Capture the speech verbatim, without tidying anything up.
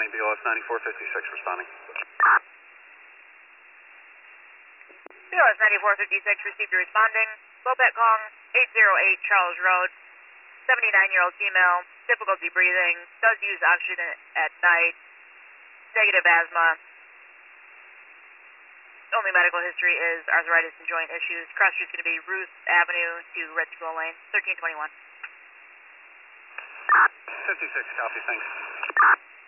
County, B O S ninety-four fifty-six responding. B O S ninety-four fifty-six received your responding. Lopet Kong, eight oh eight Charles Road, seventy-nine-year-old female, difficulty breathing, does use oxygen at night, negative asthma. Only medical history is arthritis and joint issues. Cross street's going to be Ruth Avenue to Red School Lane, thirteen twenty-one. fifty-six, copy, thanks.